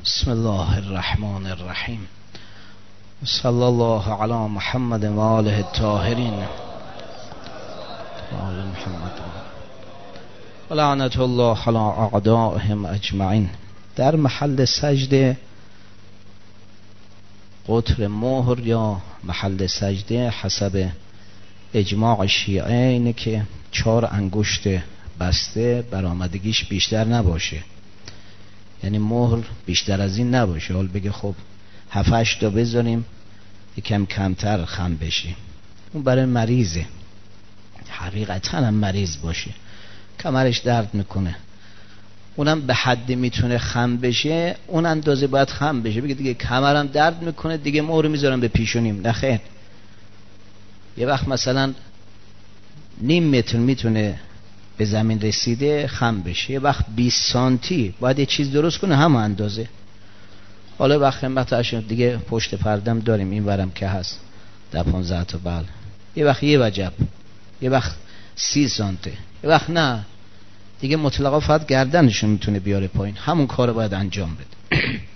بسم الله الرحمن الرحیم صلی الله علی محمد و آله الطاهرین و آل محمد و لعنت الله علی اعدائهم اجمعین. در محل سجده قطر مهر یا محل سجده حسب اجماع شیعه اینه که 4 انگشت بسته برآمدگیش بیشتر نباشه، یعنی مهر بیشتر از این نباشه. حال بگه خب 7-8 تا بذاریم یکم کمتر خم بشه، اون برای مریضه، حقیقتا هم مریض باشه کمرش درد میکنه، اونم به حدی میتونه خم بشه، اون اندازه باید خم بشه. بگه دیگه کمرم درد میکنه دیگه مهر میذارم به پیشونیم، نه خیر. یه وقت مثلا نیم متر میتونه به زمین رسیده خم بشه، یه وقت 20 سانتی باید یه چیز درست کنه همه اندازه. حالا وقت خدمتش دیگه پشت پردم داریم، این ورم که هست 15 تا بله، یه وقت یه وجب، یه وقت 30 سانته، یه وقت نه دیگه مطلقا فقط گردنشون میتونه بیاره پایین، همون کارو باید انجام بده.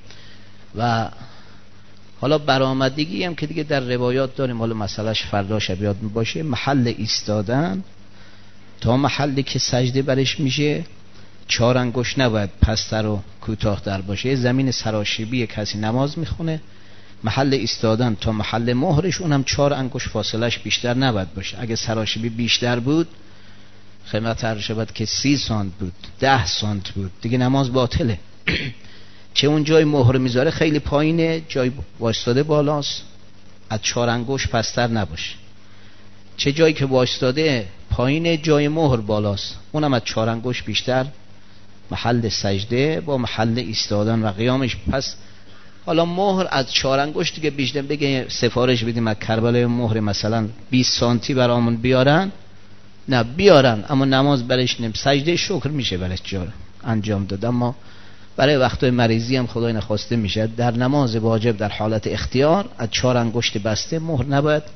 و حالا برآمدگی هم که دیگه در روایات داریم، حالا مسئلهش فردا شبیات باشه، محل ایستادن تا محلی که سجده برش میشه 4 انگشت نباید پستر و کوتاه‌تر باشه. زمین سراشیبی کسی نماز میخونه، محل ایستادن تا محل مهرش اونم 4 انگشت فاصلش بیشتر نباید باشه. اگه سراشیبی بیشتر بود خدمت عرض شود که 30 سانت بود، 10 سانت بود، دیگه نماز باطله. چه اون جای مهر میذاره خیلی پایینه، جای وایستاده بالاست، از 4 انگشت پستر نباشه. چه جایی که وایستاده پایینه، جای مهر بالاست، اونم از 4 انگشت بیشتر محل سجده با محل ایستادن و قیامش. پس حالا مهر از 4 انگشت دیگه بیشتر بگه سفارش بدیم از کربلای مهر مثلا 20 سانتی برامون بیارن، نه بیارن، اما نماز برش نیم، سجده شکر میشه برش جار انجام داد. اما برای وقتای مریضی هم خدای نخواسته میشه در نماز واجب در حالت اختیار از 4 انگشت بسته مهر نباید